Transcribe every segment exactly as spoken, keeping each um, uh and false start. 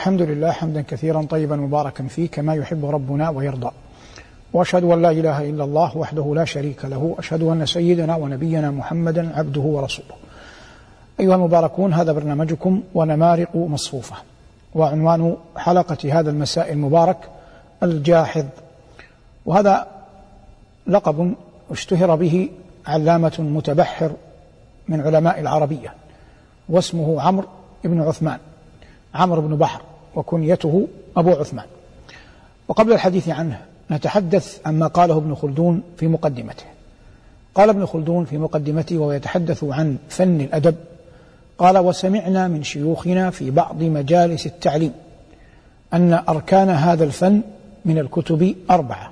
الحمد لله حمدا كثيرا طيبا مباركا فيه كما يحب ربنا ويرضى، وأشهد أن لا إله إلا الله وحده لا شريك له، أشهد أن سيدنا ونبينا محمدا عبده ورسوله. أيها المباركون، هذا برنامجكم ونمارق مصفوفة، وعنوان حلقة هذا المساء المبارك الجاحظ، وهذا لقب اشتهر به علامة متبحر من علماء العربية، واسمه عمرو بن عثمان، عمرو بن بحر، وكنيته أبو عثمان. وقبل الحديث عنه نتحدث عما قاله ابن خلدون في مقدمته. قال ابن خلدون في مقدمته وهو يتحدث عن فن الأدب، قال: وسمعنا من شيوخنا في بعض مجالس التعليم أن أركان هذا الفن من الكتب أربعة: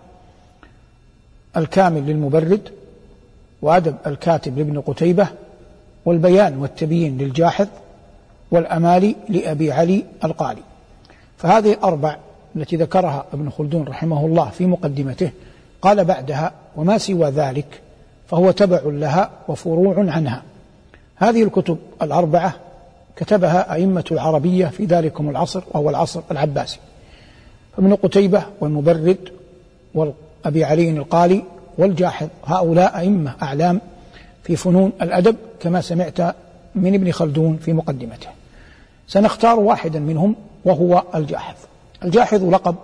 الكامل للمبرد، وأدب الكاتب لابن قتيبة، والبيان والتبيين للجاحظ، والأمالي لأبي علي القالي. فهذه الأربع التي ذكرها ابن خلدون رحمه الله في مقدمته، قال بعدها: وما سوى ذلك فهو تبع لها وفروع عنها. هذه الكتب الأربعة كتبها أئمة العربية في ذلكم العصر، وهو العصر العباسي، فابن قتيبة والمبرد وأبي علي القالي والجاحظ، هؤلاء أئمة أعلام في فنون الأدب كما سمعت من ابن خلدون في مقدمته. سنختار واحدا منهم وهو الجاحظ. الجاحظ لقب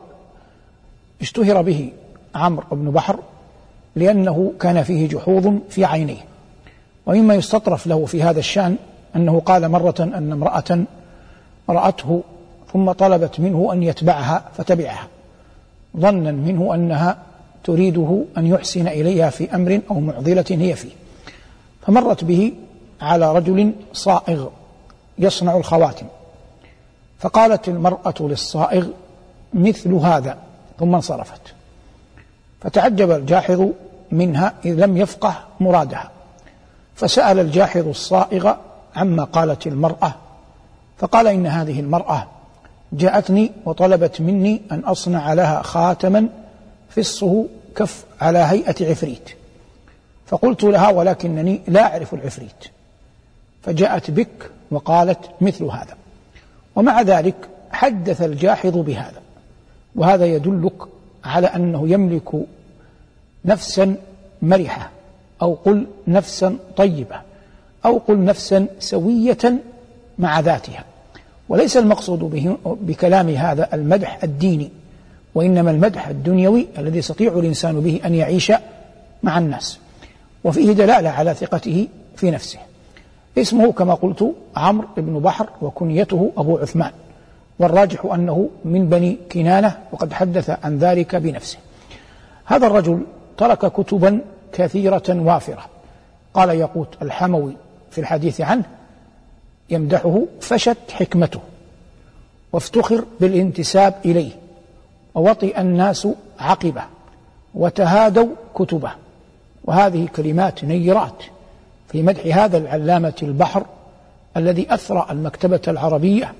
اشتهر به عمرو بن بحر لأنه كان فيه جحوظ في عينيه، ومما يستطرف له في هذا الشأن أنه قال مرة أن امرأة رأته ثم طلبت منه أن يتبعها فتبعها، ظنا منه أنها تريده أن يحسن إليها في أمر أو معضلة هي فيه، فمرت به على رجل صائغ يصنع الخواتم، فقالت المرأة للصائغ: مثل هذا، ثم انصرفت. فتعجب الجاحظ منها إذ لم يفقه مرادها، فسأل الجاحظ الصائغ عما قالت المرأة، فقال: إن هذه المرأة جاءتني وطلبت مني أن أصنع لها خاتما فصه كف على هيئة عفريت، فقلت لها: ولكنني لا أعرف العفريت، فجاءت بك وقالت مثل هذا. ومع ذلك حدث الجاحظ بهذا، وهذا يدلك على أنه يملك نفسا مرحة، أو قل نفسا طيبة، أو قل نفسا سوية مع ذاتها. وليس المقصود به بكلام هذا المدح الديني، وإنما المدح الدنيوي الذي يستطيع الإنسان به أن يعيش مع الناس، وفيه دلالة على ثقته في نفسه. اسمه كما قلت عمرو بن بحر، وكنيته أبو عثمان، والراجح أنه من بني كنانة، وقد حدث عن ذلك بنفسه. هذا الرجل ترك كتبا كثيرة وافرة. قال يقوت الحموي في الحديث عنه يمدحه: فشت حكمته، وافتخر بالانتساب إليه، ووطئ الناس عقبه، وتهادوا كتبه. وهذه كلمات نيرات في مدح هذا العلامة البحر الذي أثرى المكتبة العربية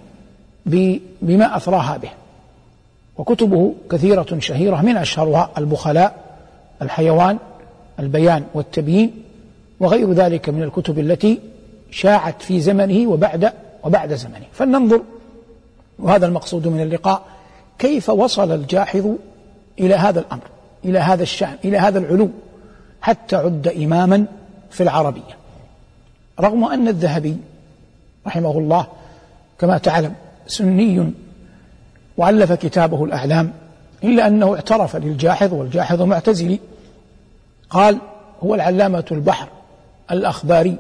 بما أثراها به. وكتبه كثيرة شهيرة، من أشهرها البخلاء، الحيوان، البيان والتبيين، وغير ذلك من الكتب التي شاعت في زمنه وبعد وبعد زمنه. فلننظر، وهذا المقصود من اللقاء، كيف وصل الجاحظ إلى هذا الأمر، إلى هذا الشأن، إلى هذا العلو، حتى عد إماما في العربية. رغم أن الذهبي رحمه الله كما تعلم سني وألف كتابه الأعلام، إلا أنه اعترف للجاحظ، والجاحظ معتزلي، قال: هو العلامة البحر الأخباري،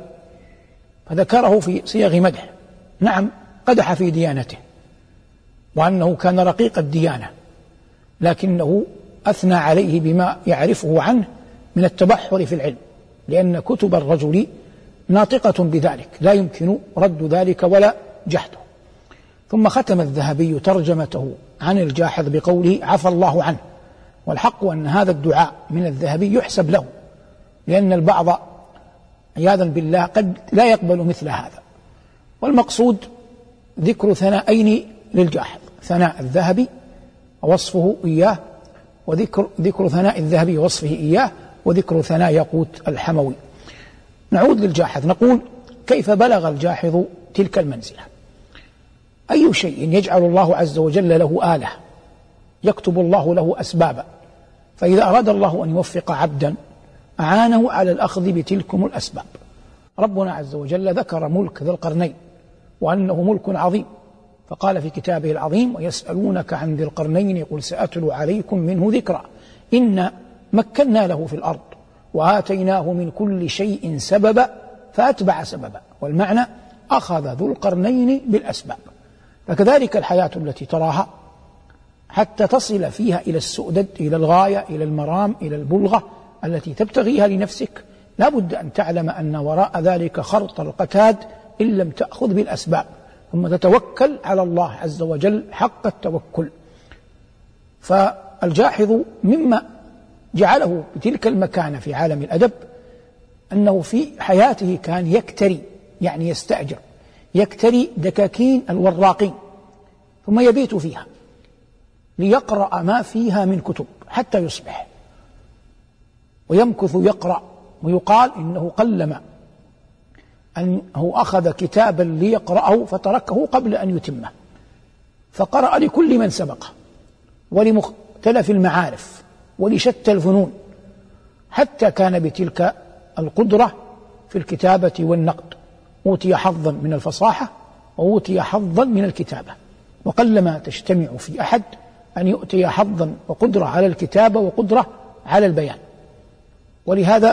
فذكره في صيغ مدح. نعم، قدح في ديانته وأنه كان رقيق الديانة، لكنه أثنى عليه بما يعرفه عنه من التبحر في العلم، لأن كتب الرجل ناطقة بذلك، لا يمكن رد ذلك ولا جحده. ثم ختم الذهبي ترجمته عن الجاحظ بقوله: عفى الله عنه. والحق أن هذا الدعاء من الذهبي يحسب له، لأن البعض عياذا بالله قد لا يقبل مثل هذا. والمقصود ذكر ثنائين للجاحظ: ثناء الذهبي ووصفه إياه، وذكر ذكر ثناء الذهبي ووصفه إياه، وذكر ثناء يقوت الحموي. نعود للجاحظ، نقول: كيف بلغ الجاحظ تلك المنزلة؟ أي شيء يجعل الله عز وجل له آلة يكتب الله له أسبابا، فإذا أراد الله أن يوفق عبدا أعانه على الأخذ بتلكم الأسباب. ربنا عز وجل ذكر ملك ذي القرنين وأنه ملك عظيم، فقال في كتابه العظيم: ويسألونك عن ذي القرنين قل سأتلو عليكم منه ذكرا إنا مكنا له في الأرض وآتيناه من كل شيء سببا فأتبع سببا. والمعنى أخذ ذو القرنين بالأسباب. فكذلك الحياة التي تراها حتى تصل فيها إلى السؤدد، إلى الغاية، إلى المرام، إلى البلغة التي تبتغيها لنفسك، لا بد أن تعلم أن وراء ذلك خرط القتاد إن لم تأخذ بالأسباب ثم تتوكل على الله عز وجل حق التوكل. فالجاحظ مما جعله بتلك المكانة في عالم الأدب أنه في حياته كان يكتري، يعني يستأجر، يكتري دكاكين الوراقين ثم يبيت فيها ليقرأ ما فيها من كتب حتى يصبح، ويمكث يقرأ. ويقال إنه قلما أنه أخذ كتابا ليقرأه فتركه قبل أن يتمه، فقرأ لكل من سبقه ولمختلف المعارف ولشتى الفنون، حتى كان بتلك القدرة في الكتابة والنقد. أوتي حظا من الفصاحة وأوتي حظا من الكتابة، وقلما تجتمع في أحد أن يؤتي حظا وقدرة على الكتابة وقدرة على البيان. ولهذا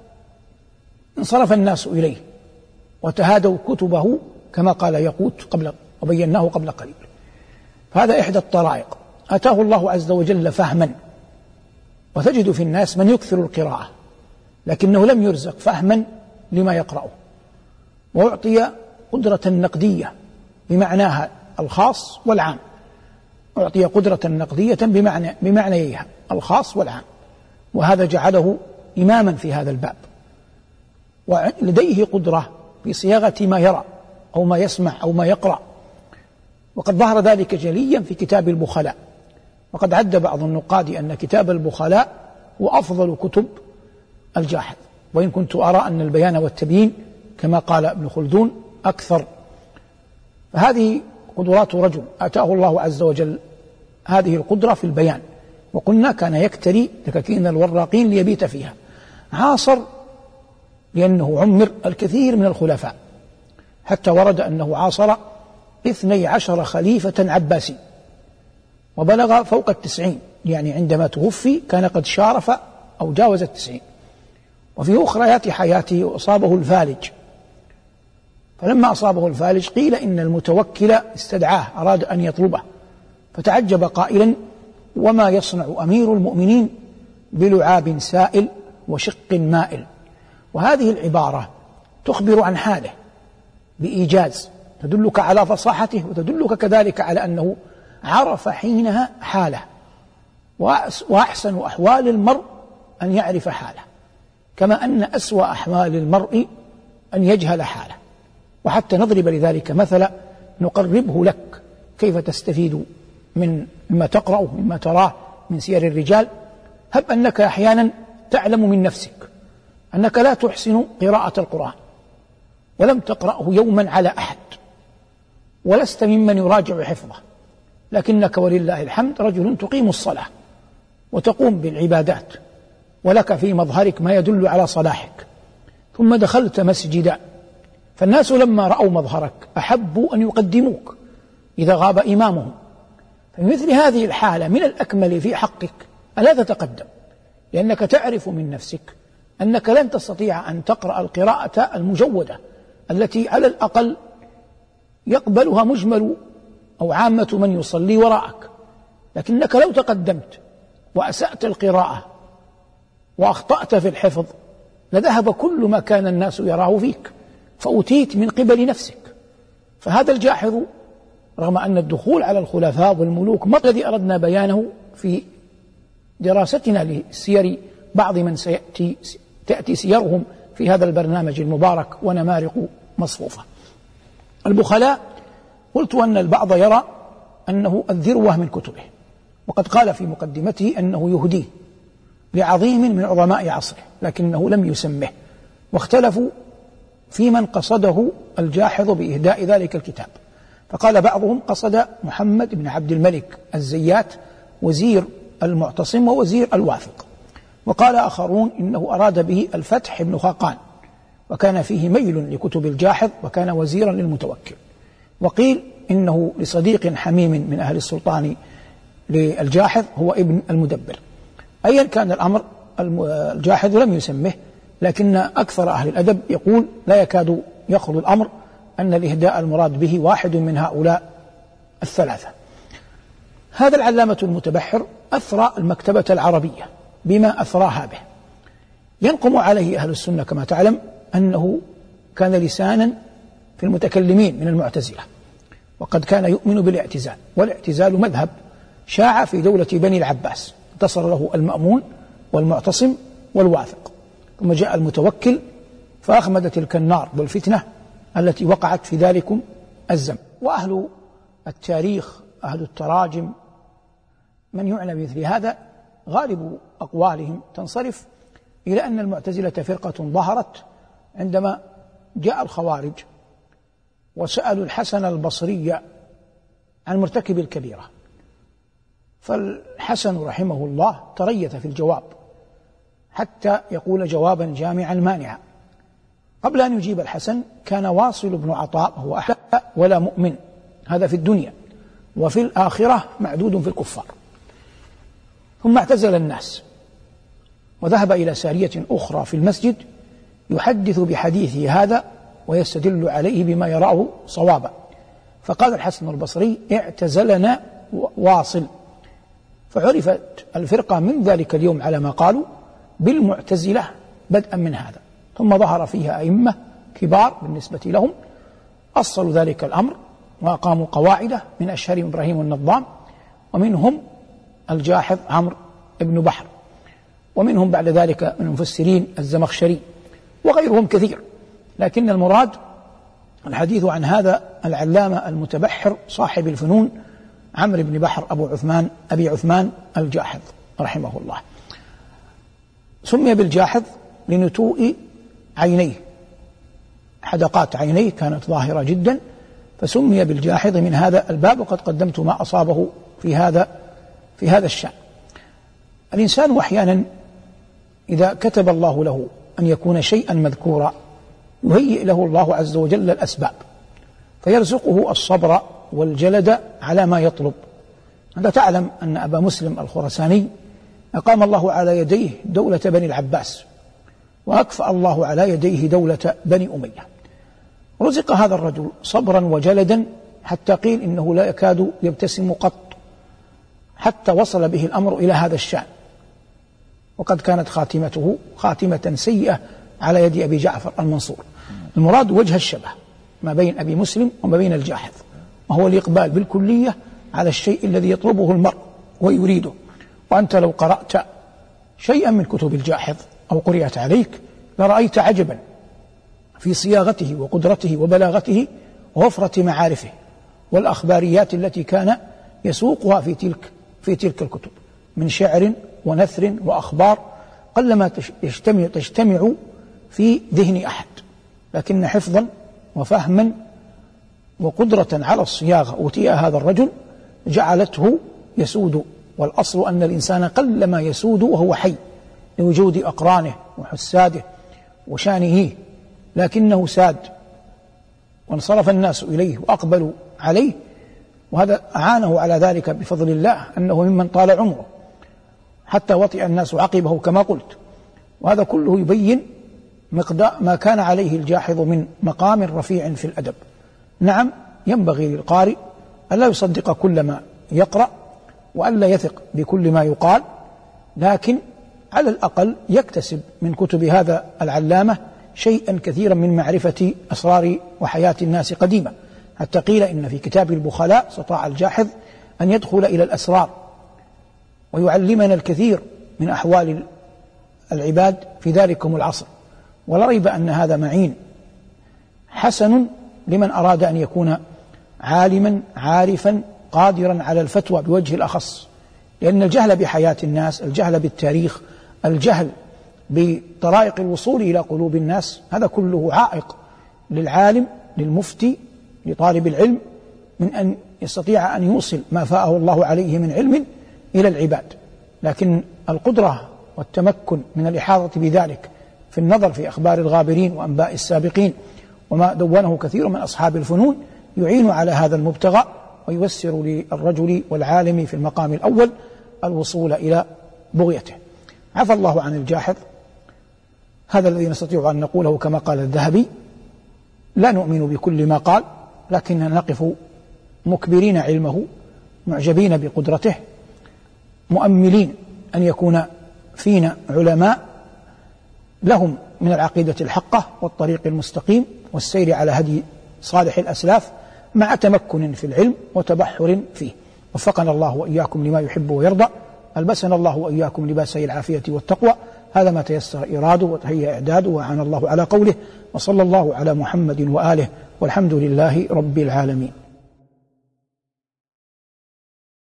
انصرف الناس إليه وتهادوا كتبه كما قال يقوت قبل وبيناه قبل قليل. فهذا إحدى الطرائق. أتاه الله عز وجل فهما، وتجد في الناس من يكثر القراءة لكنه لم يرزق فهما لما يقرأه، وأعطي قدرة نقدية بمعناها الخاص والعام، أعطي قدرة نقدية بمعنى بمعنيها الخاص والعام، وهذا جعله إماما في هذا الباب، ولديه قدرة في صياغة ما يرى أو ما يسمع أو ما يقرأ. وقد ظهر ذلك جليا في كتاب البخلاء، وقد عد بعض النقاد أن كتاب البخلاء هو أفضل كتب الجاحظ، وإن كنت أرى أن البيان والتبيين كما قال ابن خلدون أكثر. فهذه قدرات رجل آتاه الله عز وجل هذه القدرة في البيان، وقلنا كان يكتري دكاكين الوراقين ليبيت فيها. عاصر لأنه عمر الكثير من الخلفاء، حتى ورد أنه عاصر اثني عشر خليفة عباسي وبلغ فوق التسعين، يعني عندما توفي كان قد شارف أو جاوز التسعين. وفي أخريات حياته أصابه الفالج، فلما أصابه الفالج قيل إن المتوكل استدعاه أراد أن يطلبه، فتعجب قائلا: وما يصنع أمير المؤمنين بلعاب سائل وشق مائل. وهذه العبارة تخبر عن حاله بإيجاز، تدلك على فصاحته وتدلك كذلك على أنه عرف حينها حاله، وأحسن أحوال المرء أن يعرف حاله، كما أن أسوأ أحوال المرء أن يجهل حاله. وحتى نضرب لذلك مثلا نقربه لك كيف تستفيد من مما تقرأه مما تراه من سير الرجال. هب أنك أحيانا تعلم من نفسك أنك لا تحسن قراءة القرآن ولم تقرأه يوما على أحد، ولست ممن يراجع حفظه، لكنك ولله الحمد رجل تقيم الصلاة وتقوم بالعبادات، ولك في مظهرك ما يدل على صلاحك، ثم دخلت مسجدا، فالناس لما رأوا مظهرك أحبوا أن يقدموك إذا غاب إمامهم. فمثل هذه الحالة من الأكمل في حقك ألا تتقدم، لأنك تعرف من نفسك أنك لن تستطيع أن تقرأ القراءة المجودة التي على الأقل يقبلها مجمل أو عامة من يصلي وراءك. لكنك لو تقدمت وأسأت القراءة وأخطأت في الحفظ لذهب كل ما كان الناس يراه فيك، فأتيت من قبل نفسك. فهذا الجاحظ رغم أن الدخول على الخلفاء والملوك ما الذي أردنا بيانه في دراستنا لسير بعض من سيأتي تأتي سيرهم في هذا البرنامج المبارك ونمارق مصفوفة. البخلاء قلت أن البعض يرى أنه الذروة من كتبه، وقد قال في مقدمته أنه يهديه لعظيم من عظماء عصره، لكنه لم يسمه، واختلفوا في من قصده الجاحظ بإهداء ذلك الكتاب. فقال بعضهم قصد محمد بن عبد الملك الزيات وزير المعتصم ووزير الواثق، وقال آخرون إنه أراد به الفتح بن خاقان، وكان فيه ميل لكتب الجاحظ وكان وزيرا للمتوكل. وقيل إنه لصديق حميم من أهل السلطان للجاحظ هو ابن المدبر. أيا كان الأمر الجاحظ لم يسمه، لكن أكثر أهل الأدب يقول لا يكاد يخلو الأمر أن الإهداء المراد به واحد من هؤلاء الثلاثة. هذا العلامة المتبحر أثرى المكتبة العربية بما أثراها به. ينقم عليه أهل السنة كما تعلم أنه كان لسانا في المتكلمين من المعتزلة، وقد كان يؤمن بالاعتزال، والاعتزال مذهب شاع في دولة بني العباس، انتصر له المأمون والمعتصم والواثق، ثم جاء المتوكل فأخمد تلك النار والفتنة التي وقعت في ذلكم الزمن. وأهل التاريخ أهل التراجم من يعنى بمثل هذا غالب أقوالهم تنصرف إلى أن المعتزلة فرقة ظهرت عندما جاء الخوارج وسألوا الحسن البصري عن مرتكب الكبيرة، فالحسن رحمه الله تريث في الجواب حتى يقول جوابا جامعا مانعا. قبل أن يجيب الحسن كان واصل بن عطاء هو أحد ولا مؤمن، هذا في الدنيا، وفي الآخرة معدود في الكفار. ثم اعتزل الناس وذهب إلى سارية أخرى في المسجد يحدث بحديثه هذا ويستدل عليه بما يراه صوابا. فقال الحسن البصري اعتزلنا واصل، فعرفت الفرقة من ذلك اليوم على ما قالوا بالمعتزلة بدءا من هذا. ثم ظهر فيها أئمة كبار بالنسبة لهم أصلوا ذلك الأمر وأقاموا قواعده، من أشهرهم إبراهيم النظام، ومنهم الجاحظ عمرو بن بحر، ومنهم بعد ذلك من المفسرين الزمخشري وغيرهم كثير. لكن المراد الحديث عن هذا العلامة المتبحر صاحب الفنون عمرو بن بحر أبو عثمان أبي عثمان الجاحظ رحمه الله. سمي بالجاحظ لنتوء عينيه، حدقات عينيه كانت ظاهرة جدا، فسمي بالجاحظ من هذا الباب، وقد قدمت ما أصابه في هذا في هذا الشأن. الإنسان أحيانا إذا كتب الله له أن يكون شيئا مذكورا يهيئ له الله عز وجل الأسباب، فيرزقه الصبر والجلد على ما يطلب. أنت تعلم أن أبا مسلم الخرساني أقام الله على يديه دولة بني العباس، وأكفأ الله على يديه دولة بني أمية. رزق هذا الرجل صبرا وجلدا حتى قيل إنه لا يكاد يبتسم قط، حتى وصل به الأمر إلى هذا الشأن، وقد كانت خاتمته خاتمة سيئة على يد أبي جعفر المنصور. المراد وجه الشبه ما بين أبي مسلم وما بين الجاحظ، وهو الإقبال بالكلية على الشيء الذي يطلبه المرء ويريده. وأنت لو قرأت شيئا من كتب الجاحظ أو قرأت عليك لرأيت عجبا في صياغته وقدرته وبلاغته ووفرة معارفه والأخباريات التي كان يسوقها في تلك في تلك الكتب من شعر ونثر وأخبار قلما تجتمع, تجتمع في ذهن أحد، لكن حفظا وفهما وقدرة على الصياغة أوتي هذا الرجل جعلته يسود. والأصل أن الإنسان قلما يسود وهو حي لوجود أقرانه وحساده وشانه، لكنه ساد وانصرف الناس إليه وأقبلوا عليه، وهذا أعانه على ذلك بفضل الله أنه ممن طال عمره حتى وطئ الناس عقبه كما قلت. وهذا كله يبين مقدار ما كان عليه الجاحظ من مقام رفيع في الأدب. نعم، ينبغي للقارئ ألا يصدق كل ما يقرأ وألا يثق بكل ما يقال، لكن على الأقل يكتسب من كتب هذا العلامة شيئا كثيرا من معرفة أسرار وحياة الناس قديمة، حتى قيل إن في كتاب البخلاء استطاع الجاحظ أن يدخل إلى الأسرار ويعلمنا الكثير من أحوال العباد في ذلكم العصر. ولا ريب أن هذا معين حسن لمن أراد أن يكون عالما عارفا قادرا على الفتوى بوجه الأخص، لأن الجهل بحياة الناس، الجهل بالتاريخ، الجهل بطرائق الوصول إلى قلوب الناس، هذا كله عائق للعالم للمفتي لطالب العلم من أن يستطيع أن يوصل ما فاءه الله عليه من علم إلى العباد، لكن القدرة والتمكن من الإحاطة بذلك في النظر في أخبار الغابرين وأنباء السابقين وما دونه كثير من أصحاب الفنون يعين على هذا المبتغى، وييسر للرجل والعالم في المقام الأول الوصول إلى بغيته. عفى الله عن الجاحظ، هذا الذي نستطيع أن نقوله كما قال الذهبي: لا نؤمن بكل ما قال، لكننا نقف مكبرين علمه، معجبين بقدرته، مؤملين أن يكون فينا علماء لهم من العقيدة الحقة والطريق المستقيم والسير على هدي صالح الأسلاف، مع تمكن في العلم وتبحر فيه. وفقنا الله وإياكم لما يحب ويرضى، ألبسنا الله وإياكم لباسي العافية والتقوى. هذا ما تيسر إراده وتهيأ إعداده، وعن الله على قوله، وصلى الله على محمد وآله، والحمد لله رب العالمين.